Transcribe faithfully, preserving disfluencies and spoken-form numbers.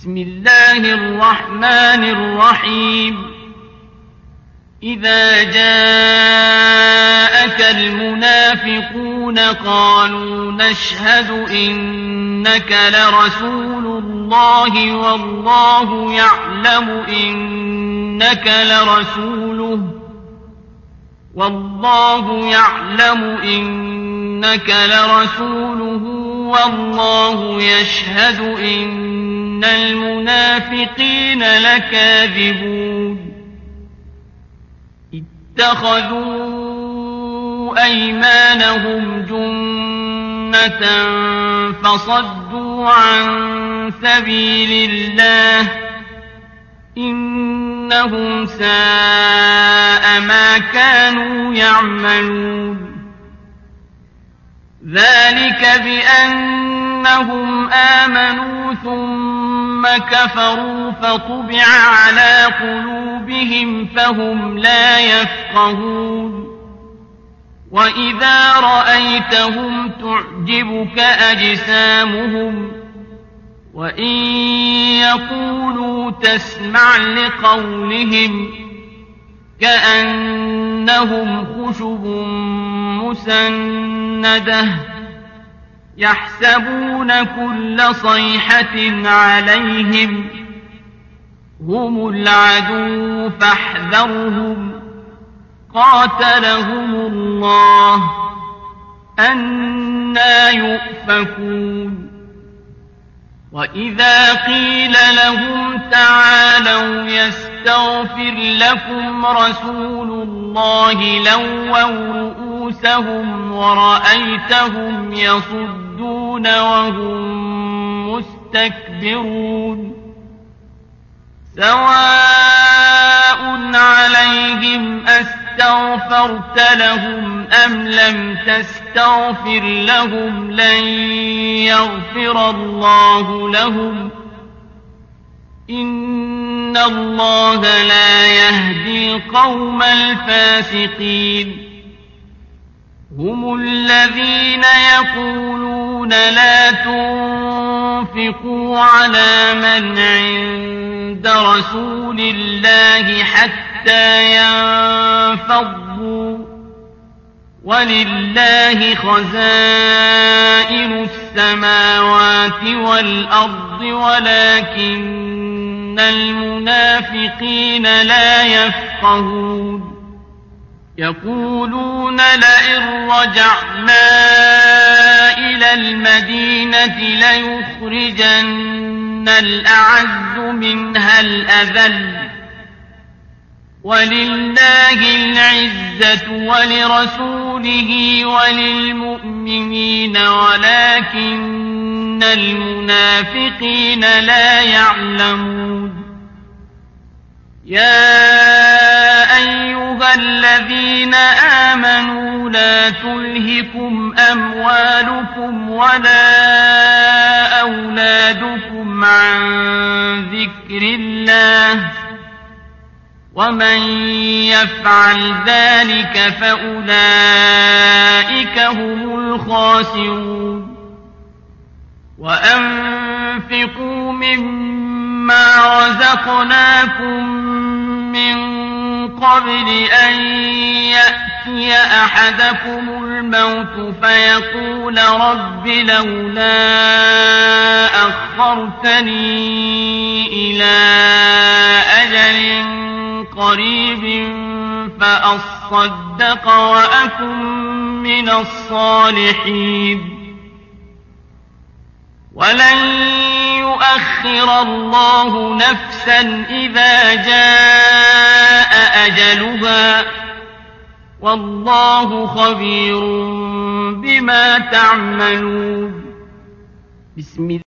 بسم الله الرحمن الرحيم إذا جاءك المنافقون قالوا نشهد إنك لرسول الله والله يعلم إنك لرسوله والله يعلم إنك لرسوله والله يشهد إن المنافقين لكاذبون اتخذوا أيمانهم جنة فصدوا عن سبيل الله إنهم ساء ما كانوا يعملون ذلك بأنهم آمنوا ثم كفروا فطبع على قلوبهم فهم لا يفقهون وإذا رأيتهم تعجبك أجسامهم وإن يقولوا تسمع لقولهم كأنهم خشب مسندة يحسبون كل صيحة عليهم هم العدو فاحذرهم قاتلهم الله أنى يؤفكون وإذا قيل لهم تعالوا يستغفر لكم رسول الله لووا رؤوسهم ورأيتهم يصدون وهم مستكبرون سواء عليهم أستغفرت لهم أم لم تستغفر لهم لن يغفر الله لهم إن الله لا يهدي القوم الفاسقين هم الذين يقولون لا تنفقوا على من عند رسول الله حتى ينفضوا ولله خزائن السماوات والأرض ولكن المنافقين لا يفقهون يقولون لئن رجعنا إلى المدينة ليخرجن الأعز منها الأذل ولله العزة ولرسوله وللمؤمنين ولكن المنافقين لا يعلمون يا أيها الذين آمنوا لا تلهكم أموالكم ولا أولادكم عن ذكر الله ومن يفعل ذلك فأولئك هم الخاسرون وأنفقوا مما رزقناكم من قبل أن يأتي أحدكم الموت فيقول رب لولا أخرتني إلى أجل قريب فأصدق وأكن من الصالحين ولن يؤخر الله نفسا إذا جاء أجلها والله خبير بما تعملون بسم الله